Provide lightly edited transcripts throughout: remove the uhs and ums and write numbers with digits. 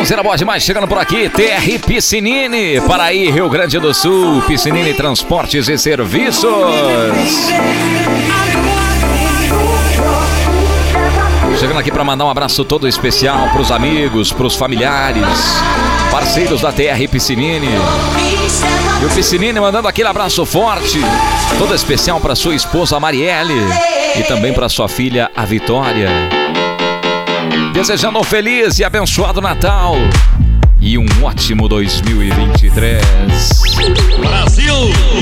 Traseira boa demais, chegando por aqui, TR Piscinini, Paraí, Rio Grande do Sul, Piscinini Transportes e Serviços. Chegando aqui para mandar um abraço todo especial para os amigos, para os familiares, parceiros da TR Piscinini. E o Piscinini mandando aquele abraço forte, todo especial para sua esposa Marielle e também para sua filha, a Vitória. Desejando um feliz e abençoado Natal e um ótimo 2023. Brasil!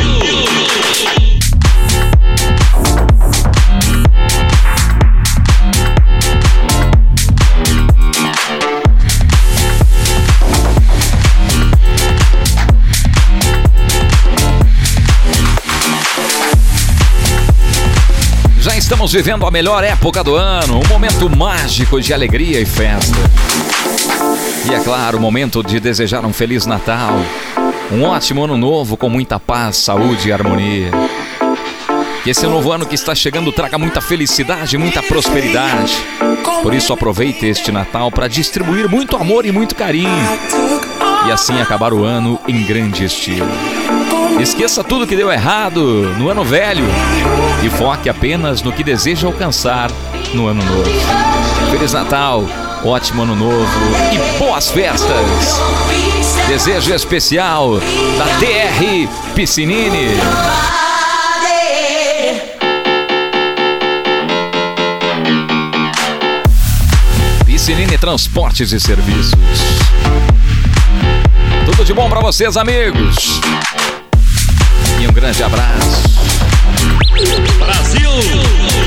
Estamos vivendo a melhor época do ano, um momento mágico de alegria e festa. E é claro, o momento de desejar um Feliz Natal, um ótimo ano novo com muita paz, saúde e harmonia. Que esse novo ano que está chegando traga muita felicidade, muita prosperidade. Por isso aproveite este Natal para distribuir muito amor e muito carinho. E assim acabar o ano em grande estilo. Esqueça tudo que deu errado no ano velho e foque apenas no que deseja alcançar no ano novo. Feliz Natal, ótimo ano novo e boas festas. Desejo especial da TR Piscinini. Piscinini Transportes e Serviços. Tudo de bom para vocês, amigos. E um grande abraço. Brasil!